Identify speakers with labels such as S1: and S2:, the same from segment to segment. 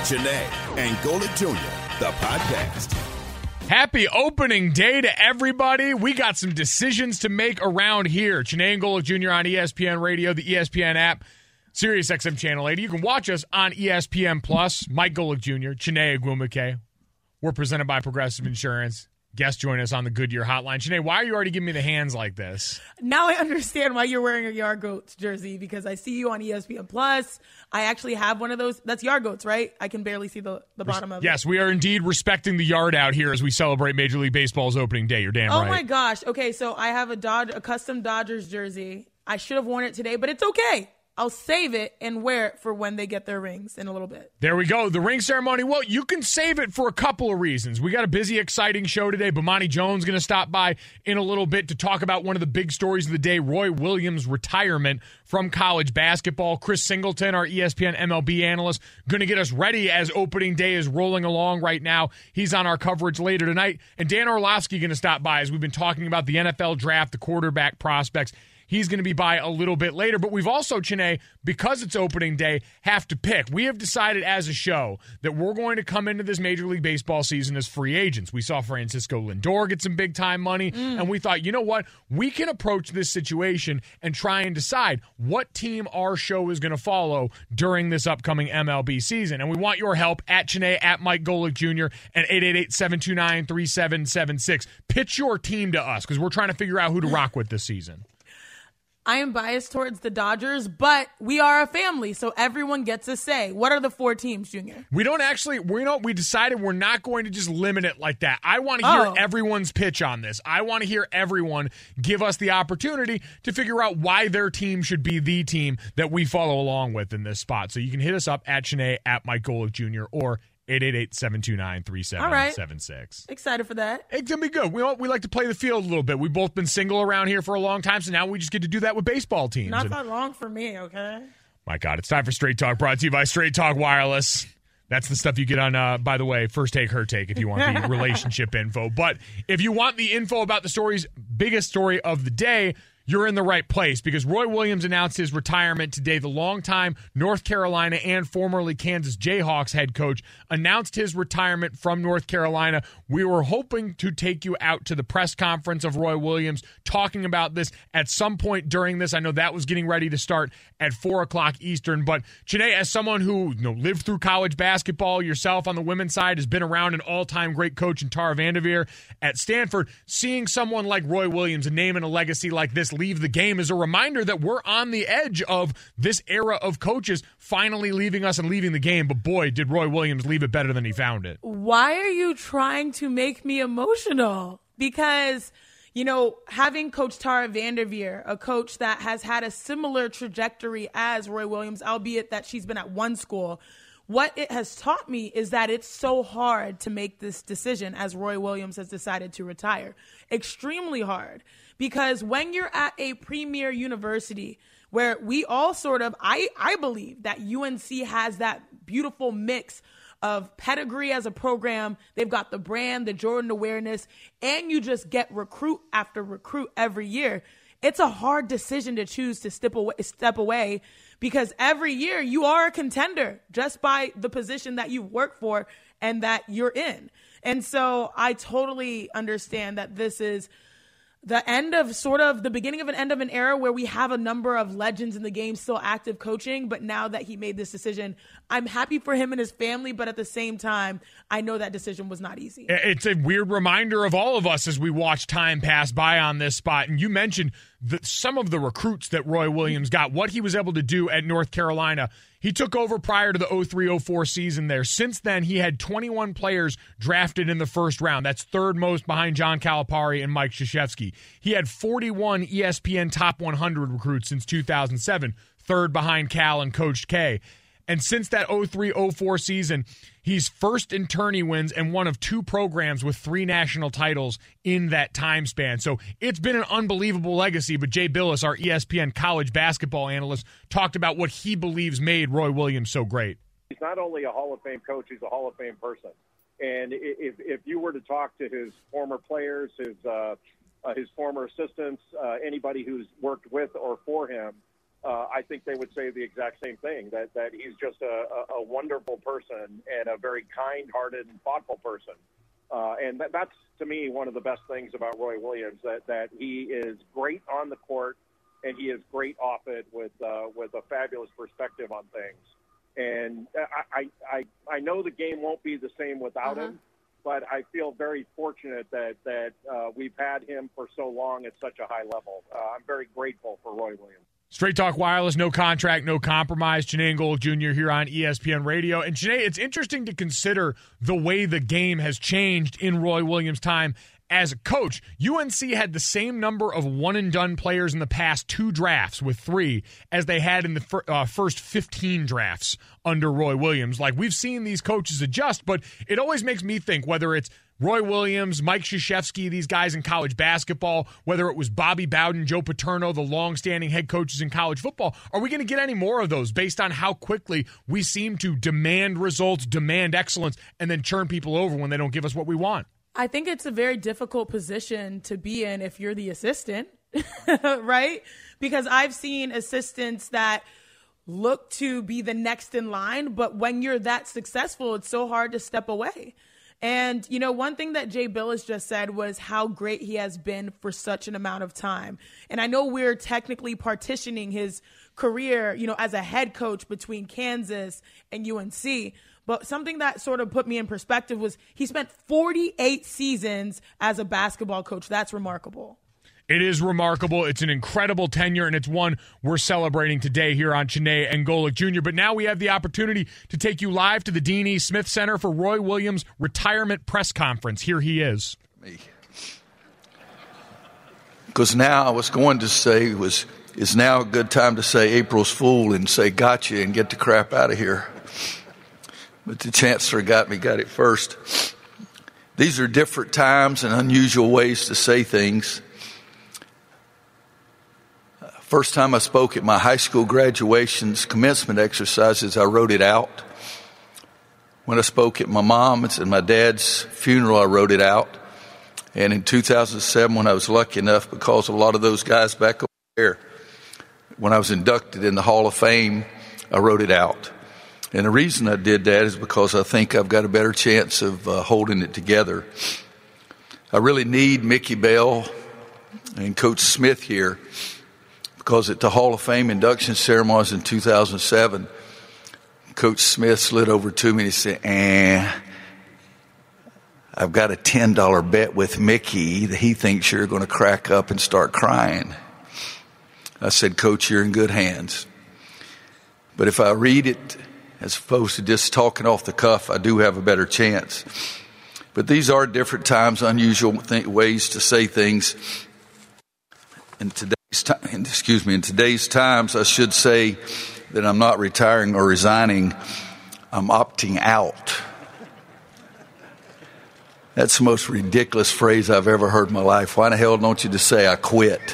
S1: Janae and Golic Jr., the podcast.
S2: Happy opening day to everybody. We got some decisions to make around here. Janae and Golic Jr. on ESPN Radio, the ESPN app, Sirius XM Channel 80. You can watch us on ESPN Plus. Mike Golic Jr., Janae Agwumike. We're presented by Progressive Insurance. Guests join us on the Goodyear Hotline. Janae, why are you already giving me the hands like this?
S3: Now I understand why you're wearing a Yard Goats jersey, because I see you on ESPN Plus. I actually have one of those. That's Yard Goats, right? I can barely see the bottom of it.
S2: Yes, we are indeed respecting the yard out here as we celebrate Major League Baseball's opening day. You're damn right.
S3: Oh, my gosh. Okay, so I have a custom Dodgers jersey. I should have worn it today, but it's okay. I'll save it and wear it for when they get their rings in a little bit.
S2: There we go. The ring ceremony. Well, you can save it for a couple of reasons. We got a busy, exciting show today. Bomani Jones going to stop by in a little bit to talk about one of the big stories of the day, Roy Williams' retirement from college basketball. Chris Singleton, our ESPN MLB analyst, going to get us ready as opening day is rolling along right now. He's on our coverage later tonight. And Dan Orlovsky going to stop by as we've been talking about the NFL draft, the quarterback prospects. He's going to be by a little bit later. But we've also, Janae, because it's opening day, have to pick. We have decided as a show that we're going to come into this Major League Baseball season as free agents. We saw Francisco Lindor get some big-time money, and we thought, you know what? We can approach this situation and try and decide what team our show is going to follow during this upcoming MLB season. And we want your help at Janae, at Mike Golic Jr., and 888-729-3776. Pitch your team to us because we're trying to figure out who to rock with this season.
S3: I am biased towards the Dodgers, but we are a family, so everyone gets a say. What are the four teams, Junior?
S2: We decided we're not going to just limit it like that. I want to hear everyone's pitch on this. I want to hear everyone give us the opportunity to figure out why their team should be the team that we follow along with in this spot. So you can hit us up at Janae, at Mike Golic Jr., or 888-729-3776.
S3: Excited for that.
S2: It's going to be good. We like to play the field a little bit. We've both been single around here for a long time, so now we just get to do that with baseball teams.
S3: Not that long for me, okay?
S2: My God, it's time for Straight Talk, brought to you by Straight Talk Wireless. That's the stuff you get on, by the way, First Take, Her Take, if you want the relationship info. But if you want the info about the story's biggest story of the day, you're in the right place because Roy Williams announced his retirement today. The longtime North Carolina and formerly Kansas Jayhawks head coach announced his retirement from North Carolina. We were hoping to take you out to the press conference of Roy Williams talking about this at some point during this. I know that was getting ready to start at 4 o'clock Eastern. But Janae, as someone who lived through college basketball yourself on the women's side, has been around an all-time great coach in Tara Vanderveer at Stanford, seeing someone like Roy Williams, a name and a legacy like this, leave the game is a reminder that we're on the edge of this era of coaches finally leaving us and leaving the game. But boy, did Roy Williams leave it better than he found it.
S3: Why are you trying to make me emotional? Because, having Coach Tara Vanderveer, a coach that has had a similar trajectory as Roy Williams, albeit that she's been at one school, what it has taught me is that it's so hard to make this decision as Roy Williams has decided to retire. Extremely hard. Because when you're at a premier university where we all I believe that UNC has that beautiful mix of pedigree as a program. They've got the brand, the Jordan awareness, and you just get recruit after recruit every year. It's a hard decision to choose to step away because every year you are a contender just by the position that you work for and that you're in. And so I totally understand that this is the end of the beginning of an end of an era where we have a number of legends in the game still active coaching. But now that he made this decision, I'm happy for him and his family. But at the same time, I know that decision was not easy.
S2: It's a weird reminder of all of us as we watch time pass by on this spot. And you mentioned some of the recruits that Roy Williams got, what he was able to do at North Carolina. He took over prior to the 03-04 season there. Since then, he had 21 players drafted in the first round. That's third most behind John Calipari and Mike Krzyzewski. He had 41 ESPN Top 100 recruits since 2007, third behind Cal and Coach K. And since that 03-04 season, he's first in tourney wins and one of two programs with 3 national titles in that time span. So it's been an unbelievable legacy. But Jay Billis, our ESPN college basketball analyst, talked about what he believes made Roy Williams so great.
S4: He's not only a Hall of Fame coach, he's a Hall of Fame person. And if you were to talk to his former players, his former assistants, anybody who's worked with or for him, I think they would say the exact same thing, that he's just a wonderful person and a very kind-hearted and thoughtful person. And that's, to me, one of the best things about Roy Williams, that he is great on the court and he is great off it with a fabulous perspective on things. And I know the game won't be the same without him, but I feel very fortunate that we've had him for so long at such a high level. I'm very grateful for Roy Williams.
S2: Straight Talk Wireless, no contract, no compromise. Janae and Golic Jr. here on ESPN Radio. And Janae, it's interesting to consider the way the game has changed in Roy Williams' time as a coach. UNC had the same number of one-and-done players in the past 2 drafts with 3 as they had in the first 15 drafts under Roy Williams. Like, we've seen these coaches adjust, but it always makes me think, whether it's Roy Williams, Mike Krzyzewski, these guys in college basketball, whether it was Bobby Bowden, Joe Paterno, the long-standing head coaches in college football, are we going to get any more of those based on how quickly we seem to demand results, demand excellence, and then churn people over when they don't give us what we want?
S3: I think it's a very difficult position to be in if you're the assistant, right? Because I've seen assistants that look to be the next in line, but when you're that successful, it's so hard to step away. And, you know, one thing that Jay Bilas just said was how great he has been for such an amount of time. And I know we're technically partitioning his career, you know, as a head coach between Kansas and UNC. But something that sort of put me in perspective was he spent 48 seasons as a basketball coach. That's remarkable.
S2: It is remarkable. It's an incredible tenure, and it's one we're celebrating today here on Janae and Golic Jr. But now we have the opportunity to take you live to the Dean E. Smith Center for Roy Williams' retirement press conference. Here he is.
S5: Because now I was going to say is now a good time to say April's Fool and say gotcha and get the crap out of here. But the chancellor got it first. These are different times and unusual ways to say things. First time I spoke at my high school graduation's commencement exercises, I wrote it out. When I spoke at my mom's and my dad's funeral, I wrote it out. And in 2007, when I was lucky enough, because a lot of those guys back over there, when I was inducted in the Hall of Fame, I wrote it out. And the reason I did that is because I think I've got a better chance of holding it together. I really need Mickey Bell and Coach Smith here, because at the Hall of Fame induction ceremonies in 2007, Coach Smith slid over to me and he said, I've got a $10 bet with Mickey that he thinks you're going to crack up and start crying. I said, Coach, you're in good hands. But if I read it as opposed to just talking off the cuff, I do have a better chance. But these are different times, unusual ways to say things. In today's times, I should say that I'm not retiring or resigning. I'm opting out. That's the most ridiculous phrase I've ever heard in my life. Why the hell don't you just say I quit?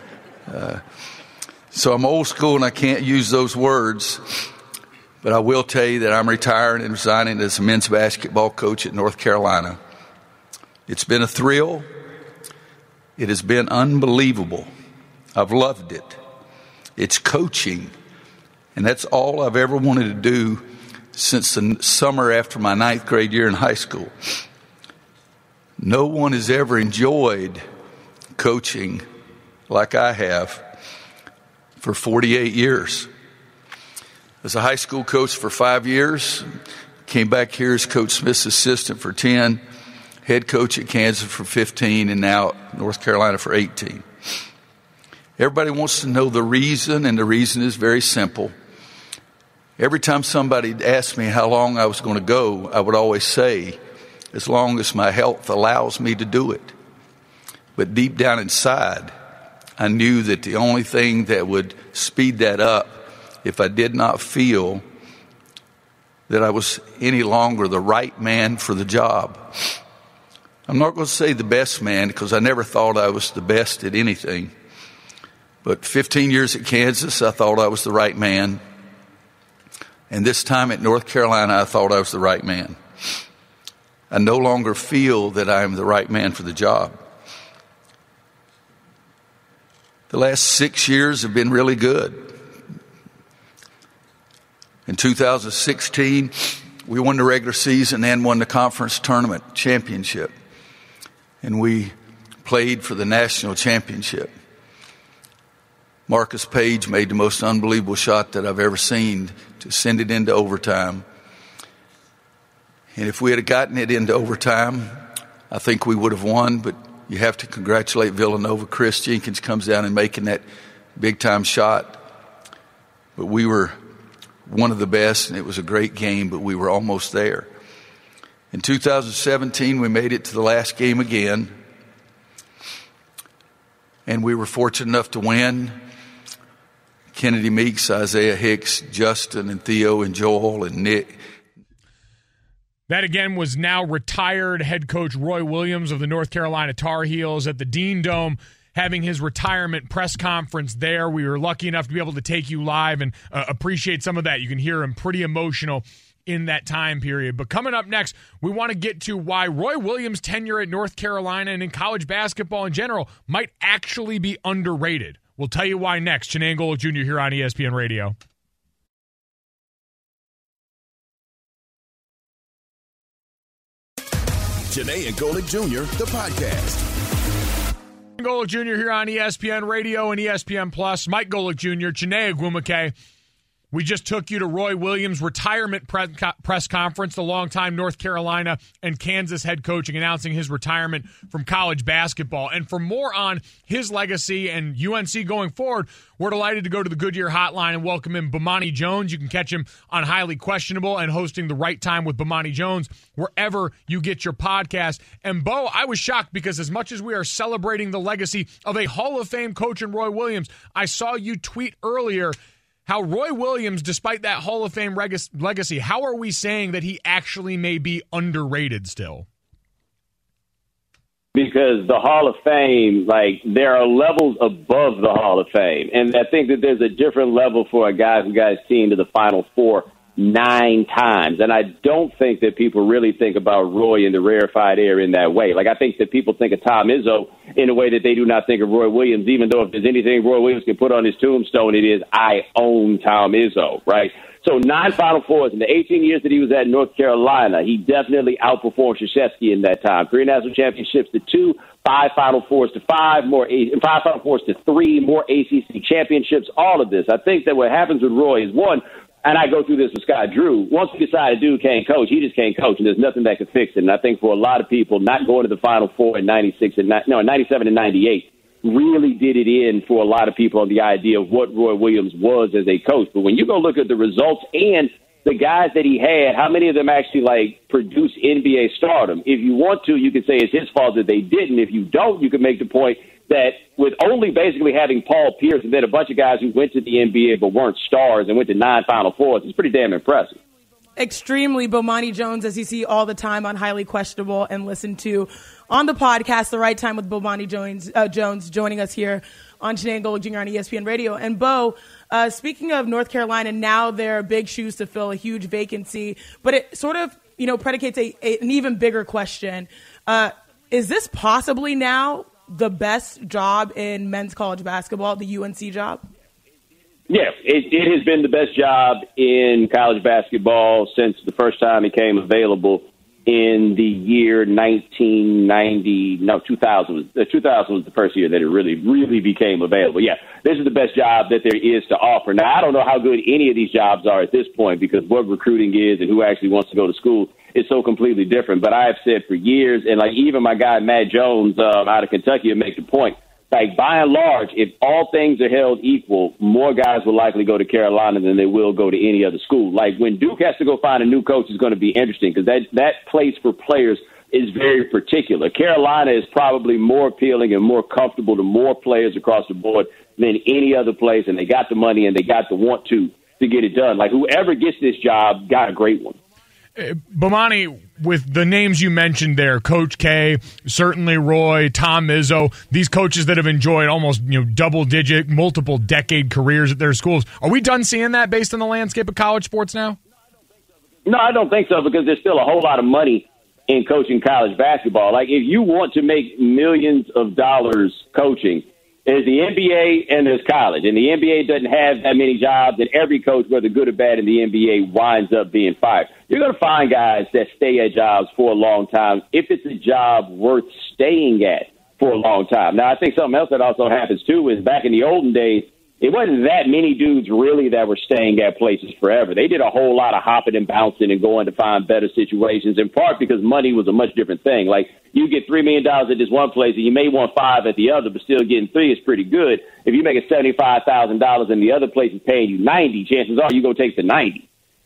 S5: So I'm old school and I can't use those words. But I will tell you that I'm retiring and resigning as a men's basketball coach at North Carolina. It's been a thrill. It has been unbelievable. I've loved it. It's coaching. And that's all I've ever wanted to do since the summer after my 9th grade year in high school. No one has ever enjoyed coaching like I have for 48 years. As a high school coach for 5 years, came back here as Coach Smith's assistant for 10, head coach at Kansas for 15, and now at North Carolina for 18. Everybody wants to know the reason, and the reason is very simple. Every time somebody asked me how long I was going to go, I would always say, as long as my health allows me to do it. But deep down inside, I knew that the only thing that would speed that up, if I did not feel that I was any longer the right man for the job. I'm not going to say the best man, because I never thought I was the best at anything. But 15 years at Kansas, I thought I was the right man. And this time at North Carolina, I thought I was the right man. I no longer feel that I am the right man for the job. The last 6 years have been really good. In 2016, we won the regular season and won the conference tournament championship. And we played for the national championship. Marcus Page made the most unbelievable shot that I've ever seen to send it into overtime. And if we had gotten it into overtime, I think we would have won, but you have to congratulate Villanova. Chris Jenkins comes down and making that big-time shot. But we were one of the best, and it was a great game, but we were almost there. In 2017, we made it to the last game again, and we were fortunate enough to win. Kennedy Meeks, Isaiah Hicks, Justin and Theo and Joel and Nick.
S2: That again was now retired head coach Roy Williams of the North Carolina Tar Heels at the Dean Dome, having his retirement press conference there. We were lucky enough to be able to take you live and appreciate some of that. You can hear him pretty emotional in that time period. But coming up next, we want to get to why Roy Williams' tenure at North Carolina and in college basketball in general might actually be underrated. We'll tell you why next. Chinane Golic Jr. here on ESPN Radio.
S1: Chinane Golic Jr., the podcast.
S2: Golic Jr. here on ESPN Radio and ESPN Plus. Mike Golic Jr., Chinane Ogwumike. We just took you to Roy Williams' retirement press conference, the longtime North Carolina and Kansas head coaching, announcing his retirement from college basketball. And for more on his legacy and UNC going forward, we're delighted to go to the Goodyear Hotline and welcome in Bomani Jones. You can catch him on Highly Questionable and hosting The Right Time with Bomani Jones wherever you get your podcast. And Bo, I was shocked because as much as we are celebrating the legacy of a Hall of Fame coach in Roy Williams, I saw you tweet earlier how Roy Williams, despite that Hall of Fame legacy, how are we saying that he actually may be underrated still?
S6: Because the Hall of Fame, like, there are levels above the Hall of Fame. And I think that there's a different level for a guy who got his team to the Final Four 9 times. And I don't think that people really think about Roy in the rarefied air in that way. Like, I think that people think of Tom Izzo in a way that they do not think of Roy Williams, even though if there's anything Roy Williams can put on his tombstone, it is, I own Tom Izzo, right? So 9 Final Fours in the 18 years that he was at North Carolina, he definitely outperformed Krzyzewski in that time. 3 national championships to 2, 5 Final Fours to 5, 5 Final Fours to 3, more ACC championships, all of this. I think that what happens with Roy is, one, and I go through this with Scott Drew, once you decide a dude can't coach, he just can't coach, and there's nothing that can fix it. And I think for a lot of people, not going to the Final Four in 97 and 98 really did it in for a lot of people on the idea of what Roy Williams was as a coach. But when you go look at the results and the guys that he had, how many of them actually, like, produce NBA stardom? If you want to, you can say it's his fault that they didn't. If you don't, you can make the point that with only basically having Paul Pierce and then a bunch of guys who went to the NBA but weren't stars and went to 9 Final Fours, it's pretty damn impressive.
S3: Extremely. Bomani Jones, as you see all the time on Highly Questionable and listen to on the podcast, The Right Time with Bomani Jones joining us here on Chinane Golic Jr. on ESPN Radio. And Bo, speaking of North Carolina, now there are big shoes to fill, a huge vacancy, but it sort of, predicates an even bigger question. Is this possibly now the best job in men's college basketball, the UNC job?
S6: Yeah, it has been the best job in college basketball since the first time it came available in the year 2000. 2000 was the first year that it really, really became available. Yeah, this is the best job that there is to offer. Now, I don't know how good any of these jobs are at this point because what recruiting is and who actually wants to go to school is so completely different. But I have said for years, and like even my guy Matt Jones out of Kentucky will make the point, like by and large, if all things are held equal, more guys will likely go to Carolina than they will go to any other school. Like when Duke has to go find a new coach, is going to be interesting because that place for players is very particular. Carolina is probably more appealing and more comfortable to more players across the board than any other place, and they got the money and they got the want to get it done. Like whoever gets this job got a great one.
S2: Bomani, with the names you mentioned there, Coach K, certainly Roy, Tom Izzo, these coaches that have enjoyed almost double-digit, multiple-decade careers at their schools, are we done seeing that based on the landscape of college sports now?
S6: No, I don't think so because there's still a whole lot of money in coaching college basketball. Like if you want to make millions of dollars coaching, There's the NBA and there's college. And the NBA doesn't have that many jobs, and every coach, whether good or bad in the NBA, winds up being fired. You're going to find guys that stay at jobs for a long time if it's a job worth staying at for a long time. Now, I think something else that also happens, too, is back in the olden days, it wasn't that many dudes really that were staying at places forever. They did a whole lot of hopping and bouncing and going to find better situations, in part because money was a much different thing. Like, you get $3 million at this one place and you may want $5 at the other, but still getting $3 is pretty good. If you make $75,000 and the other place is paying you $90, chances are you're going to take the $90.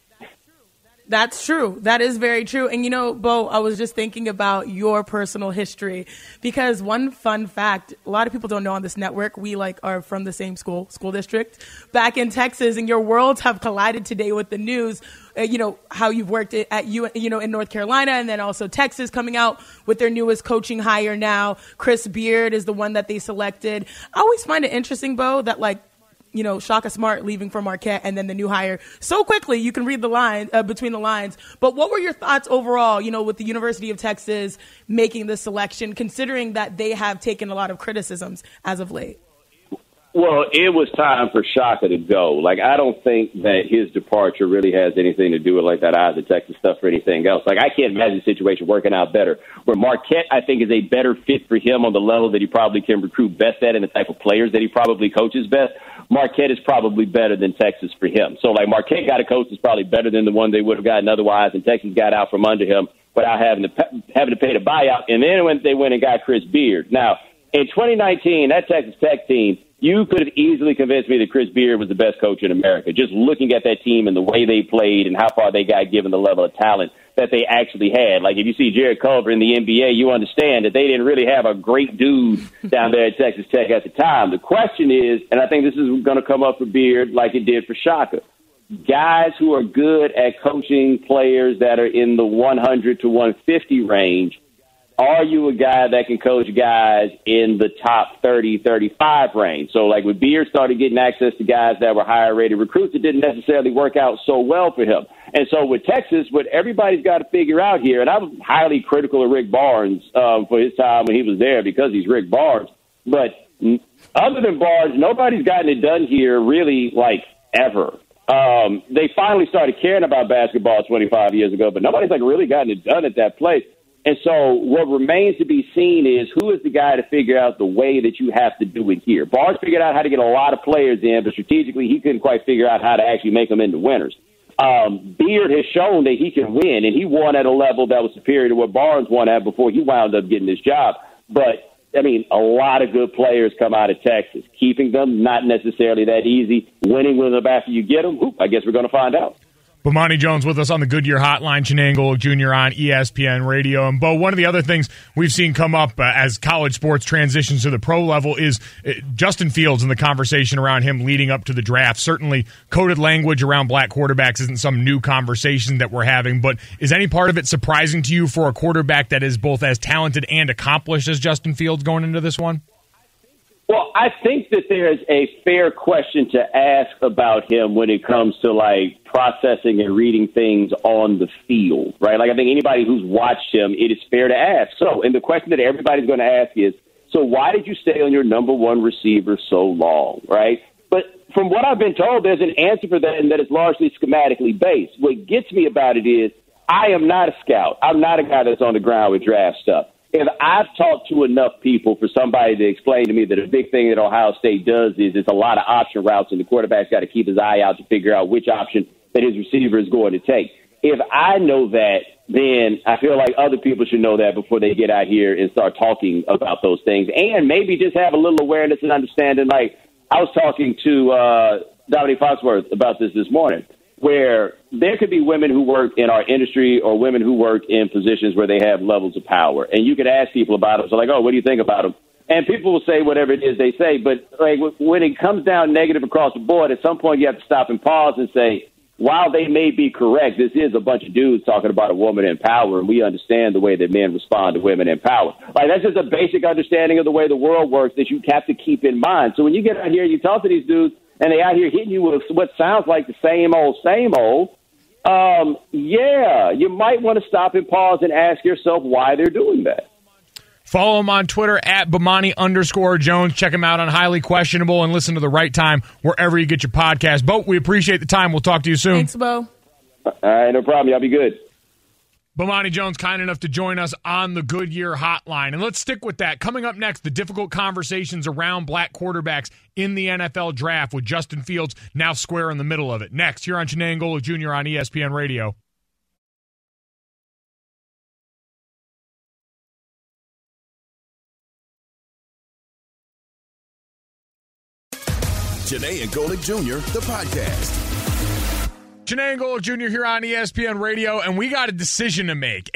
S3: That's true. That is very true. And, you know, Bo, I was just thinking about your personal history because one fun fact, a lot of people don't know on this network, we are from the same school district back in Texas, and your worlds have collided today with the news. How you've worked at in North Carolina, and then also Texas coming out with their newest coaching hire now. Chris Beard is the one that they selected. I always find it interesting, Bo, that Shaka Smart leaving for Marquette and then the new hire so quickly you can read the line between the lines. But what were your thoughts overall, with the University of Texas making this selection, considering that they have taken a lot of criticisms as of late?
S6: Well, it was time for Shaka to go. I don't think that his departure really has anything to do with that Eyes of Texas stuff or anything else. I can't imagine the situation working out better. Where Marquette, I think, is a better fit for him on the level that he probably can recruit best at and the type of players that he probably coaches best. Marquette is probably better than Texas for him. So, Marquette got a coach that's probably better than the one they would have gotten otherwise, and Texas got out from under him without having to pay the buyout. And then when they went and got Chris Beard. Now, in 2019, that Texas Tech team, you could have easily convinced me that Chris Beard was the best coach in America, just looking at that team and the way they played and how far they got given the level of talent that they actually had. If you see Jared Culver in the NBA, you understand that they didn't really have a great dude down there at Texas Tech at the time. The question is, and I think this is going to come up for Beard like it did for Shaka, guys who are good at coaching players that are in the 100 to 150 range. Are you a guy that can coach guys in the top 30, 35 range? So, when Beard started getting access to guys that were higher-rated recruits, it didn't necessarily work out so well for him. And so with Texas, what everybody's got to figure out here, and I was highly critical of Rick Barnes for his time when he was there because he's Rick Barnes, but other than Barnes, nobody's gotten it done here really, ever. They finally started caring about basketball 25 years ago, but nobody's, really gotten it done at that place. And so what remains to be seen is who is the guy to figure out the way that you have to do it here. Barnes figured out how to get a lot of players in, but strategically he couldn't quite figure out how to actually make them into winners. Beard has shown that he can win, and he won at a level that was superior to what Barnes won at before he wound up getting his job. But, a lot of good players come out of Texas. Keeping them, not necessarily that easy. Winning with them after you get them, I guess we're going to find out.
S2: Bomani Jones with us on the Goodyear Hotline, Chinango Golic Jr. on ESPN Radio. And, Bo, one of the other things we've seen come up as college sports transitions to the pro level is Justin Fields and the conversation around him leading up to the draft. Certainly, coded language around black quarterbacks isn't some new conversation that we're having, but is any part of it surprising to you for a quarterback that is both as talented and accomplished as Justin Fields going into this one?
S6: Well, I think that there's a fair question to ask about him when it comes to processing and reading things on the field, right? I think anybody who's watched him, it is fair to ask. So, and the question that everybody's going to ask is, so why did you stay on your number one receiver so long, right? But from what I've been told, there's an answer for that, and that is largely schematically based. What gets me about it is I am not a scout. I'm not a guy that's on the ground with draft stuff. If I've talked to enough people for somebody to explain to me that a big thing that Ohio State does is it's a lot of option routes, and the quarterback's got to keep his eye out to figure out which option that his receiver is going to take. If I know that, then I feel like other people should know that before they get out here and start talking about those things, and maybe just have a little awareness and understanding. I was talking to Dominique Foxworth about this morning, where there could be women who work in our industry or women who work in positions where they have levels of power. And you could ask people about them. So what do you think about them? And people will say whatever it is they say. But when it comes down negative across the board, at some point you have to stop and pause and say, while they may be correct, this is a bunch of dudes talking about a woman in power, and we understand the way that men respond to women in power. That's just a basic understanding of the way the world works that you have to keep in mind. So when you get out here and you talk to these dudes, and they out here hitting you with what sounds like the same old, you might want to stop and pause and ask yourself why they're doing that.
S2: Follow him on Twitter at Bomani_Jones. Check him out on Highly Questionable and listen to The Right Time wherever you get your podcast. Bo, we appreciate the time. We'll talk to you soon.
S3: Thanks, Bo.
S6: All right, no problem. Y'all be good.
S2: Bomani Jones, kind enough to join us on the Goodyear Hotline. And let's stick with that. Coming up next, the difficult conversations around black quarterbacks in the NFL draft with Justin Fields now square in the middle of it. Next, here on Chiney and Golic Jr. on ESPN Radio.
S1: Chiney and Golic Jr., the podcast.
S2: Chiney and Golic Jr. here on ESPN Radio, and we got a decision to make.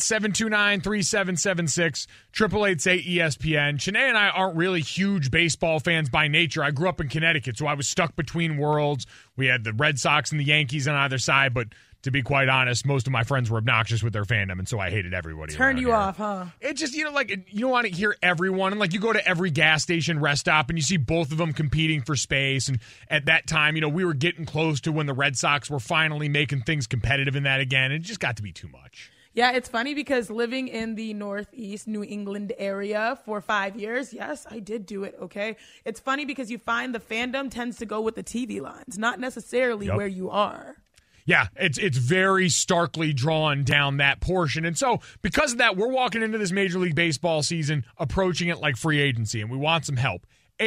S2: 888-729-3776, 888-8ESPN. Chiney and I aren't really huge baseball fans by nature. I grew up in Connecticut, so I was stuck between worlds. We had the Red Sox and the Yankees on either side, but to be quite honest, most of my friends were obnoxious with their fandom, and so I hated everybody.
S3: Turned you
S2: here.
S3: off, huh?
S2: It just, you don't want to hear everyone. And, you go to every gas station, rest stop, and you see both of them competing for space. And at that time, we were getting close to when the Red Sox were finally making things competitive in that again. It just got to be too much.
S3: Yeah, it's funny because living in the Northeast New England area for 5 years, yes, I did do it, okay? It's funny because you find the fandom tends to go with the TV lines, not necessarily where you are.
S2: Yeah, it's very starkly drawn down that portion. And so because of that, we're walking into this Major League Baseball season approaching it like free agency, and we want some help.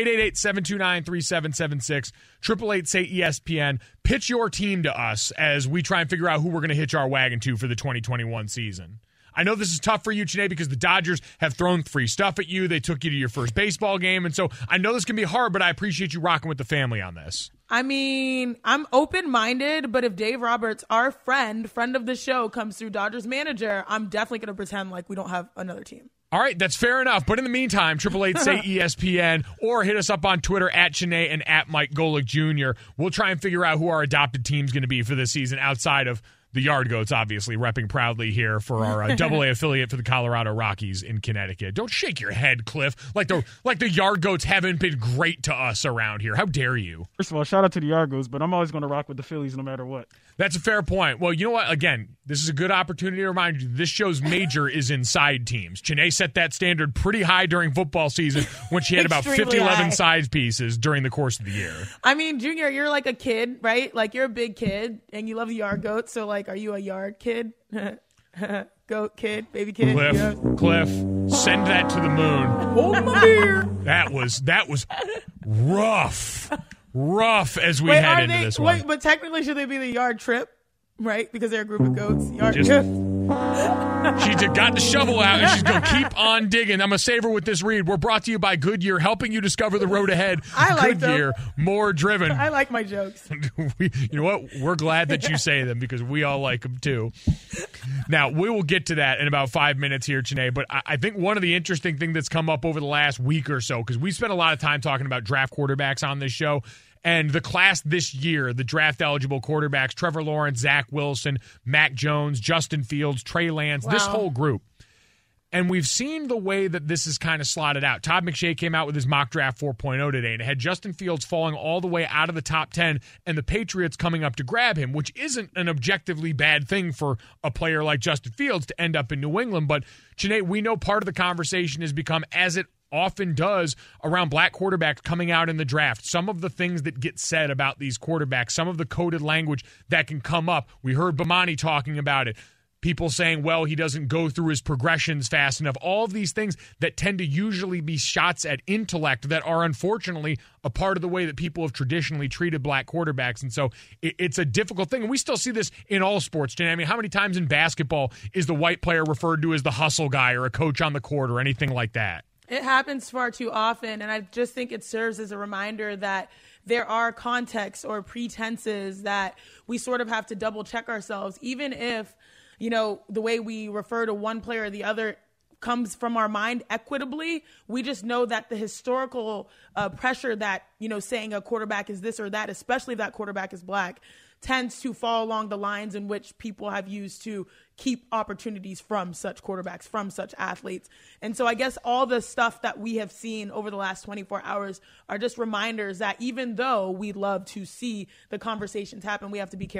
S2: 888-729-3776, 888-SAY-ESPN. Pitch your team to us as we try and figure out who we're going to hitch our wagon to for the 2021 season. I know this is tough for you, Chiney, because the Dodgers have thrown free stuff at you. They took you to your first baseball game. And so I know this can be hard, but I appreciate you rocking with the family on this.
S3: I mean, I'm open-minded, but if Dave Roberts, our friend of the show, comes through Dodgers manager, I'm definitely going to pretend like we don't have another team.
S2: All right, that's fair enough. But in the meantime, 888-SAY-ESPN, or hit us up on Twitter at Chiney and at Mike Golic Jr. We'll try and figure out who our adopted team's going to be for this season outside of the Yard Goats, obviously, repping proudly here for our AA affiliate for the Colorado Rockies in Connecticut. Don't shake your head, Cliff, like the Yard Goats haven't been great to us around here. How dare you?
S7: First of all, shout out to the Yard Goats, but I'm always going to rock with the Phillies no matter what.
S2: That's a fair point. Well, you know what? Again, this is a good opportunity to remind you this show's major is inside teams. Chiney set that standard pretty high during football season when she had about 11 side pieces during the course of the year.
S3: I mean, Junior, you're like a kid, right? Like, you're a big kid, and you love the Yard Goats, so, are you a Yard kid? Goat kid, baby kid?
S2: Cliff, send that to the moon.
S3: Hold my beer.
S2: That was rough as we head into this one.
S3: Wait, but technically, should they be the Yard Trip, right? Because they're a group of goats. Yard Trip.
S2: She got the shovel out, and she's going to keep on digging. I'm going to save her with this read. We're brought to you by Goodyear, helping you discover the road ahead.
S3: I like
S2: Goodyear,
S3: them.
S2: More driven.
S3: I like my jokes.
S2: You know what? We're glad that you say them because we all like them too. Now, we will get to that in about 5 minutes here, Chiney, but I think one of the interesting things that's come up over the last week or so, because we spent a lot of time talking about draft quarterbacks on this show, and the class this year, the draft-eligible quarterbacks, Trevor Lawrence, Zach Wilson, Mac Jones, Justin Fields, Trey Lance, this whole group. And we've seen the way that this is kind of slotted out. Todd McShay came out with his mock draft 4.0 today, and it had Justin Fields falling all the way out of the top 10 and the Patriots coming up to grab him, which isn't an objectively bad thing for a player like Justin Fields to end up in New England. But, Chiney, we know part of the conversation has become, as it often does around black quarterbacks coming out in the draft, some of the things that get said about these quarterbacks, some of the coded language that can come up. We heard Bomani talking about it. People saying, well, he doesn't go through his progressions fast enough. All of these things that tend to usually be shots at intellect that are unfortunately a part of the way that people have traditionally treated black quarterbacks. And so it's a difficult thing. And we still see this in all sports. I mean, how many times in basketball is the white player referred to as the hustle guy or a coach on the court or anything like that?
S3: It happens far too often, and I just think it serves as a reminder that there are contexts or pretenses that we sort of have to double check ourselves, even if, the way we refer to one player or the other comes from our mind equitably. We just know that the historical pressure that, saying a quarterback is this or that, especially if that quarterback is black, tends to fall along the lines in which people have used to keep opportunities from such quarterbacks, from such athletes. And so I guess all the stuff that we have seen over the last 24 hours are just reminders that even though we love to see the conversations happen, we have to be careful.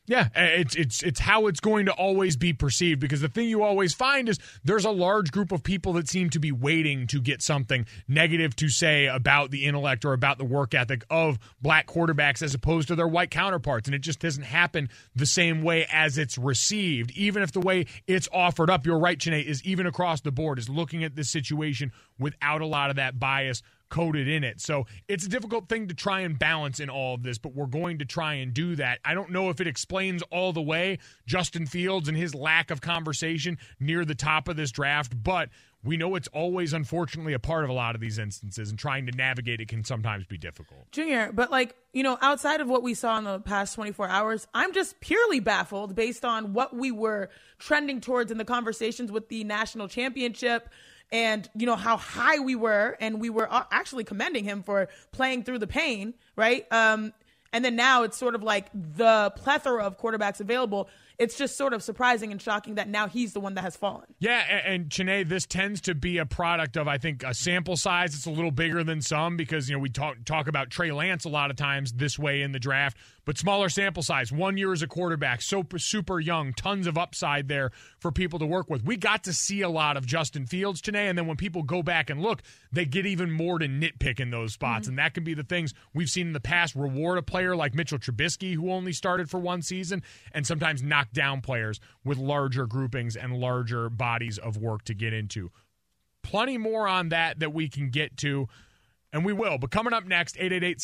S2: Yeah, it's how it's going to always be perceived, because the thing you always find is there's a large group of people that seem to be waiting to get something negative to say about the intellect or about the work ethic of black quarterbacks as opposed to their white counterparts, and it just doesn't happen the same way as it's received. Even if the way it's offered up, you're right, Chiney, is even across the board, is looking at this situation without a lot of that bias coded in it. So it's a difficult thing to try and balance in all of this, but we're going to try and do that. I don't know if it explains all the way Justin Fields and his lack of conversation near the top of this draft, but we know it's always, unfortunately, a part of a lot of these instances, and trying to navigate it can sometimes be difficult.
S3: Junior, but outside of what we saw in the past 24 hours, I'm just purely baffled based on what we were trending towards in the conversations with the national championship. And, how high we were, and we were actually commending him for playing through the pain, right? And then now it's sort of like the plethora of quarterbacks available. It's just sort of surprising and shocking that now he's the one that has fallen.
S2: Yeah, and Chiney, this tends to be a product of, I think, a sample size that's a little bigger than some, because, we talk about Trey Lance a lot of times this way in the draft, but smaller sample size, 1 year as a quarterback, super young, tons of upside there for people to work with. We got to see a lot of Justin Fields, Chiney, and then when people go back and look, they get even more to nitpick in those spots, and that can be the things we've seen in the past reward a player like Mitchell Trubisky, who only started for one season, and sometimes knock down players with larger groupings and larger bodies of work to get into. Plenty more on that we can get to, and we will. But coming up next,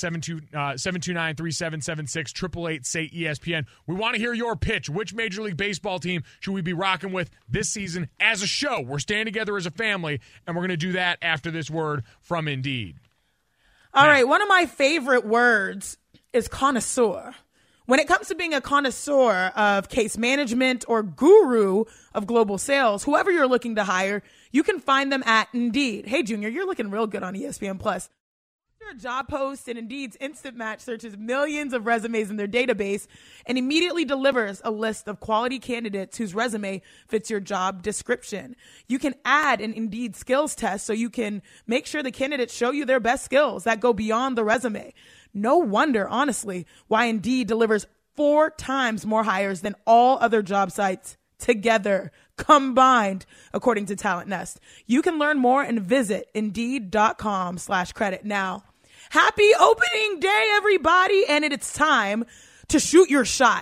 S2: 888-729-3776, 888-SAY-ESPN. We want to hear your pitch. Which Major League Baseball team should we be rocking with this season as a show? We're staying together as a family, and we're going to do that after this word from Indeed.
S3: All right, one of my favorite words is connoisseur. When it comes to being a connoisseur of case management or guru of global sales, whoever you're looking to hire, you can find them at Indeed. Hey, Junior, you're looking real good on ESPN+. After a job post, and Indeed's Instant Match searches millions of resumes in their database and immediately delivers a list of quality candidates whose resume fits your job description. You can add an Indeed skills test so you can make sure the candidates show you their best skills that go beyond the resume. No wonder, honestly, why Indeed delivers 4 times more hires than all other job sites together, combined, according to Talent Nest. You can learn more and visit Indeed.com/credit now. Happy opening day, everybody, and it's time to shoot your shot.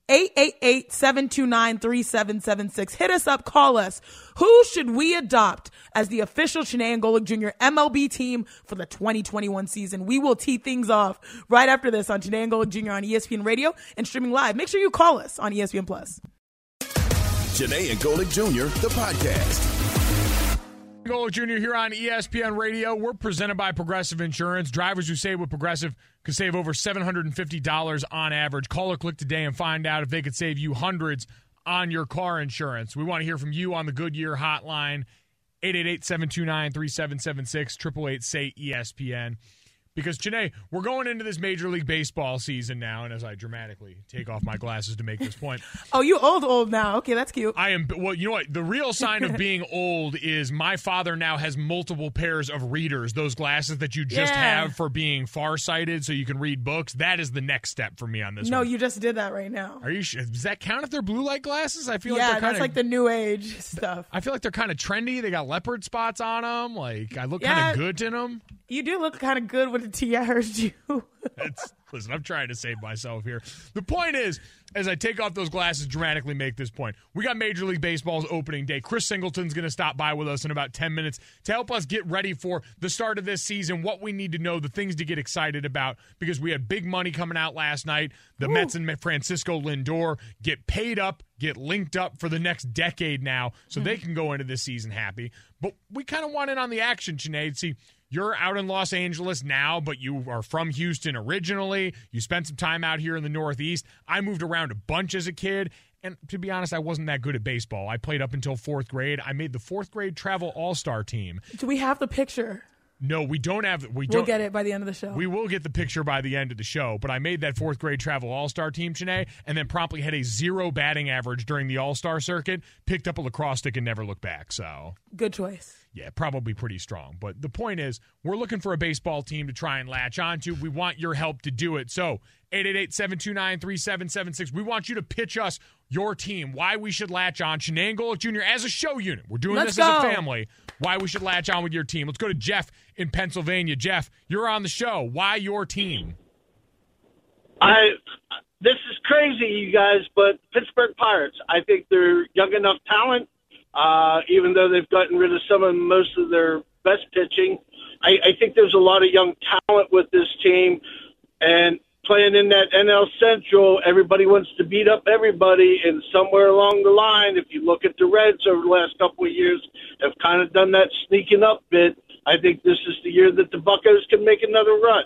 S3: 888-729-3776. Hit us up, call us. Who should we adopt as the official Chiney and Golic Jr. MLB team for the 2021 season? We will tee things off right after this on Chiney and Golic Jr. on ESPN Radio and streaming live. Make sure you call us on ESPN+.
S1: Chiney and Golic Jr., the podcast.
S2: Golic Jr. here on ESPN Radio. We're presented by Progressive Insurance. Drivers who save with Progressive could save over $750 on average. Call or click today and find out if they could save you hundreds on your car insurance. We want to hear from you on the Goodyear hotline, 888-729-3776, 888-SAY-ESPN. Because, Chiney, we're going into this Major League Baseball season now, and as I dramatically take off my glasses to make this point.
S3: Oh, you old now. Okay, that's cute.
S2: I am. Well, you know what? The real sign of being old is my father now has multiple pairs of readers, those glasses that you just have for being farsighted so you can read books. That is the next step for me on this one.
S3: No, you just did that right now.
S2: Are you sure? Does that count if they're blue light glasses? I feel like they're
S3: that's like the new age stuff.
S2: I feel like they're kind of trendy. They got leopard spots on them. Like, I look kind of good in them.
S3: You do look kind of good with the tea. I heard you.
S2: Listen, I'm trying to save myself here. The point is, as I take off those glasses, dramatically make this point. We got Major League Baseball's opening day. Chris Singleton's going to stop by with us in about 10 minutes to help us get ready for the start of this season, what we need to know, the things to get excited about, because we had big money coming out last night. The Mets and Francisco Lindor get paid up, get linked up for the next decade now, so they can go into this season happy. But we kind of want in on the action, Sinead. See, you're out in Los Angeles now, but you are from Houston originally. You spent some time out here in the Northeast. I moved around a bunch as a kid, and to be honest, I wasn't that good at baseball. I played up until 4th grade. I made the 4th grade travel all-star team.
S3: Do we have the picture?
S2: No, we don't have.
S3: We'll get it by the end of the show.
S2: We will get the picture by the end of the show. But I made that 4th grade travel all-star team, Chiney, and then promptly had a 0 batting average during the all-star circuit. Picked up a lacrosse stick and never looked back. So
S3: good choice.
S2: Yeah, probably pretty strong. But the point is, we're looking for a baseball team to try and latch onto. We want your help to do it. So 888-729-3776. We want you to pitch us your team, why we should latch on. Chiney Golic Jr. as a show unit. We're doing this as a family. Why we should latch on with your team. Let's go to Jeff in Pennsylvania. Jeff, you're on the show. Why your team?
S8: This is crazy, you guys, but Pittsburgh Pirates, I think they're young enough talent, even though they've gotten rid of most of their best pitching. I think there's a lot of young talent with this team, and playing in that NL Central, everybody wants to beat up everybody, and somewhere along the line, if you look at the Reds over the last couple of years, have kind of done that sneaking up bit. I think this is the year that the Buccos can make another run.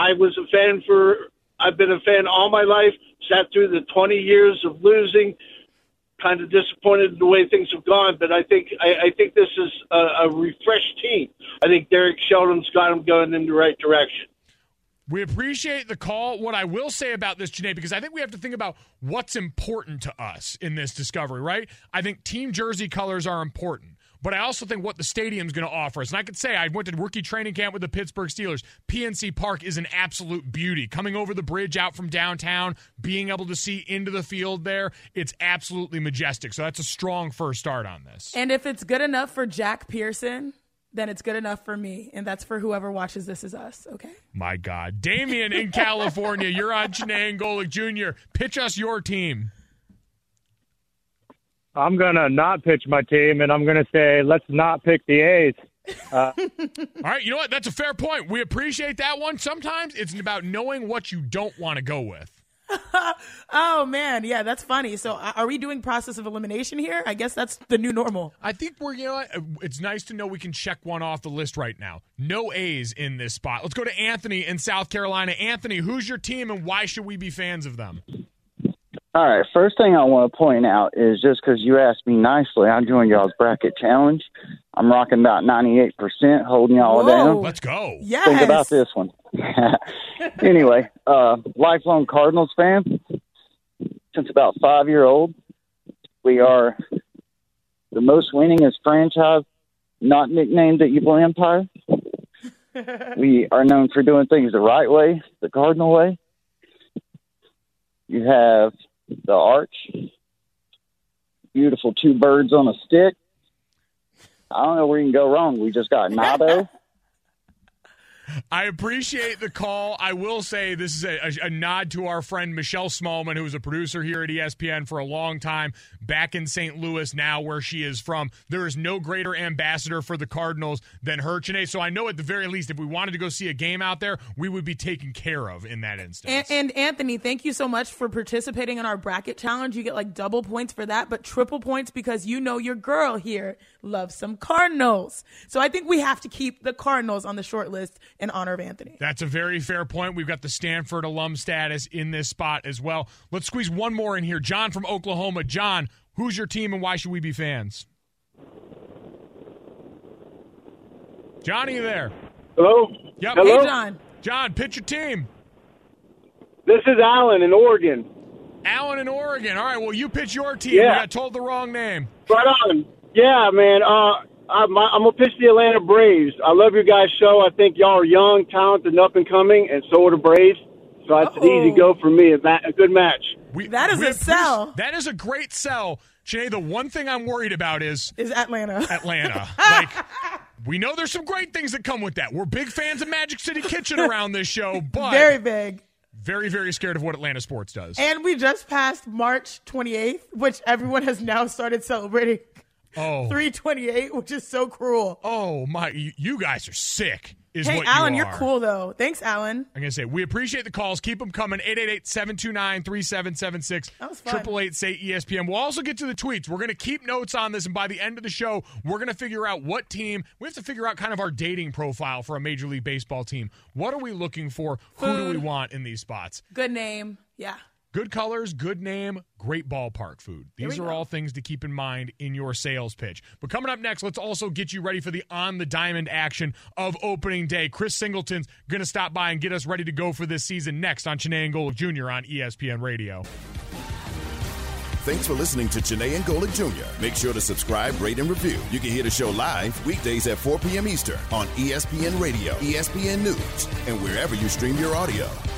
S8: I've been a fan all my life, sat through the 20 years of losing, kind of disappointed in the way things have gone, but I think this is a refreshed team. I think Derek Shelton's got them going in the right direction.
S2: We appreciate the call. What I will say about this, Janae, because I think we have to think about what's important to us in this discovery, right? I think team jersey colors are important. But I also think what the stadium's going to offer us. And I could say I went to rookie training camp with the Pittsburgh Steelers. PNC Park is an absolute beauty. Coming over the bridge out from downtown, being able to see into the field there, it's absolutely majestic. So that's a strong first start on this.
S3: And if it's good enough for Jack Pearson, then it's good enough for me. And that's for whoever watches This Is Us, okay?
S2: My God. Damien in California, you're on Chiney Golic Jr. Pitch us your team.
S9: I'm going to not pitch my team, and I'm going to say let's not pick the A's.
S2: All right, you know what? That's a fair point. We appreciate that one. Sometimes it's about knowing what you don't want to go with.
S3: Oh, man. Yeah, that's funny. So are we doing process of elimination here? I guess that's the new normal.
S2: I think it's nice to know we can check one off the list right now. No A's in this spot. Let's go to Anthony in South Carolina. Anthony, who's your team, and why should we be fans of them?
S10: All right, first thing I want to point out is just because you asked me nicely, I joined y'all's bracket challenge. I'm rocking about 98%, holding y'all down.
S2: Let's go.
S3: Yes.
S10: Think about this one. Anyway, lifelong Cardinals fan since about 5-year-old. We are the most winningest franchise, not nicknamed the Evil Empire. We are known for doing things the right way, the Cardinal way. You have the arch, beautiful 2 birds on a stick. I don't know where you can go wrong. We just got Nado.
S2: I appreciate the call. I will say this is a nod to our friend Michelle Smallman, who was a producer here at ESPN for a long time, back in St. Louis now, where she is from. There is no greater ambassador for the Cardinals than her, Chiney. So I know at the very least, if we wanted to go see a game out there, we would be taken care of in that instance.
S3: And Anthony, thank you so much for participating in our bracket challenge. You get like double points for that, but triple points because you know your girl here loves some Cardinals. So I think we have to keep the Cardinals on the short list in honor of Anthony.
S2: That's a very fair point. We've got the Stanford alum status in this spot as well. Let's squeeze one more in here. John from Oklahoma. John, who's your team and why should we be fans? John, are you there?
S8: Hello?
S2: Yep.
S8: Hello?
S3: Hey, John.
S2: John, pitch your team.
S8: This is Alan in Oregon.
S2: Alan in Oregon. All right, well, you pitch your team.
S8: Yeah.
S2: We got told the wrong name.
S8: Right on. Yeah, man. I'm going to pitch the Atlanta Braves. I love your guys' show. I think y'all are young, talented, and up-and-coming, and so are the Braves. So it's an easy go for me. A good match.
S3: That is a sell.
S2: That is a great sell. Chiney, the one thing I'm worried about is
S3: Atlanta.
S2: Like, we know there's some great things that come with that. We're big fans of Magic City Kitchen around this show, but
S3: very big.
S2: Very, very scared of what Atlanta sports does.
S3: And we just passed March 28th, which everyone has now started celebrating. 3/28, which is so cruel.
S2: Oh, my. You guys are sick.
S3: Hey, Alan, you're cool, though. Thanks, Alan.
S2: I'm going to say, we appreciate the calls. Keep them coming. 888-729-3776.
S3: That was fun.
S2: 888-SAY-ESPN. We'll also get to the tweets. We're going to keep notes on this, and by the end of the show, we're going to figure out what team. We have to figure out kind of our dating profile for a Major League Baseball team. What are we looking for?
S3: Food.
S2: Who do we want in these spots?
S3: Good name. Yeah.
S2: Good colors, good name, great ballpark food. These are all things to keep in mind in your sales pitch. But coming up next, let's also get you ready for the On the Diamond action of opening day. Chris Singleton's going to stop by and get us ready to go for this season next on Chiney and Golic Jr. on ESPN Radio.
S1: Thanks for listening to Chiney and Golic Jr. Make sure to subscribe, rate, and review. You can hear the show live weekdays at 4 p.m. Eastern on ESPN Radio, ESPN News, and wherever you stream your audio.